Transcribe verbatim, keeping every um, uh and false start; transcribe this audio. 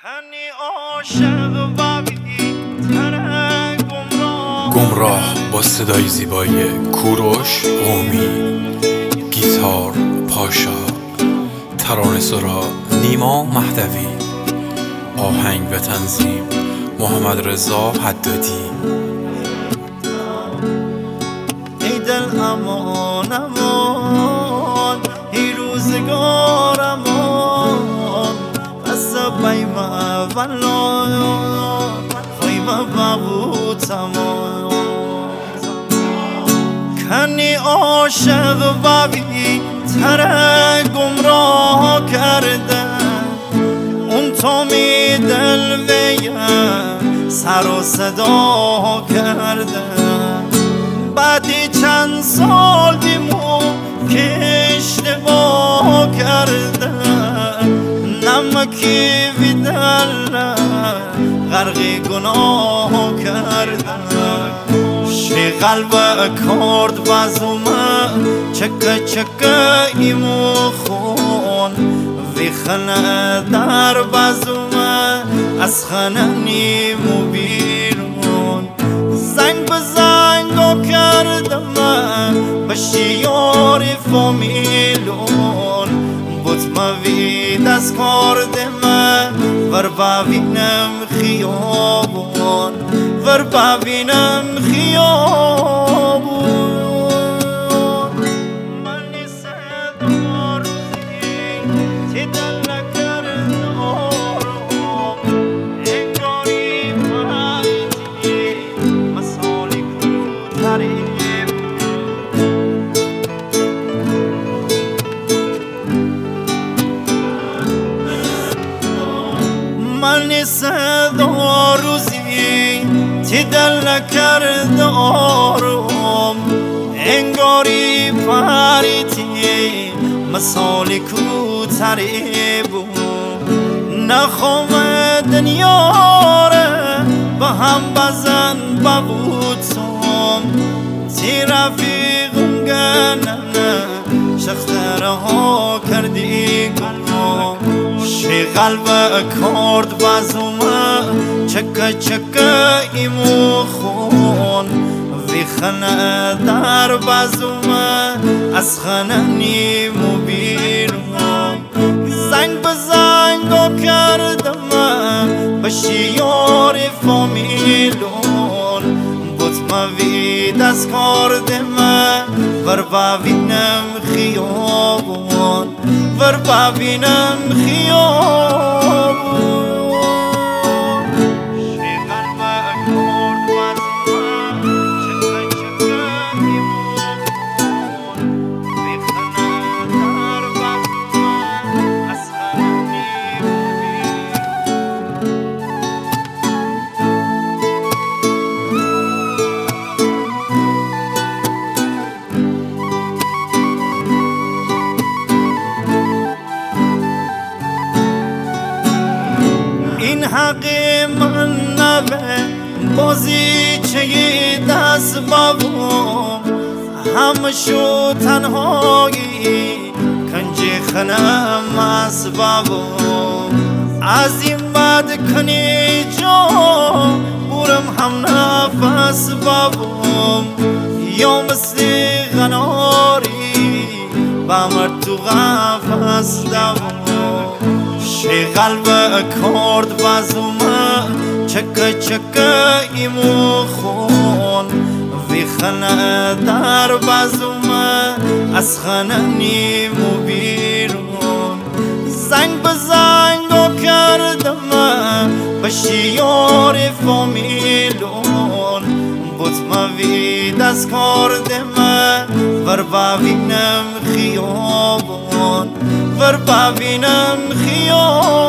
کنی عاشق و بی‌تره گمراه گمراه با صدای زیبای کوروش قومی، گیتار پاشا، ترانه سرا نیما مهدوی، آهنگ و تنظیم محمد رضا حدادی. ای دل امان امان، ای روزگار امان، بس بیم اولا خیم بابو تمام. کنی عاشق و بی‌تره گمراه کرده، اون تو می دل ویم سر و صدا کرده. بعدی چند سال بیمو که اشتباه کرده، نمکی وی دل غرقی گناه کرده. شی قلب کرد بازومه چکه چکه ایمو خون، وی خنه در بازومه از خنه نیمو بیرون. زنگ به زنگو کردم بشی یاری فامیلون، بوت موی دست کردم ور ببینم خیابون، ور ببینم خیابون. من نیست دارزی تی دل نکرد آروم، انگاری پایتی مسالی کتری. من نیست روزی تی دل نکرد آروم، انگاری پریتی مثالی کوتری بود. نخوام دنیا ره با هم بزن ببوتم، تی رفیقم گنه شختره ها کردی گنم. شی قلب کرد بازومه چکه چکه ایمو خون، وی خنه در بازومه از خنه نیمو بیرون. زنگ به زنگو کردم بشی یاری فامیلون، بوت موی دست کردم ور ببینم خیابون، ور ببینم خیابون. این حق من نبه بازی چه دست بابم، همشو تنهایی کنجی خنم از بابم. از این بعد کنی جا بورم هم نفس بابم، یا مثل غناری بمر تو غفص دوم. شی قلب کرد بازومه چکه چکه ایمو خون، وی خنه در بازومه از خنه نیمو بیرون. زنگ به زنگو کردم بشی یاری فامیلون، بوت موی دست کردم ور ببینم خیابون، ور ببینم خیابون.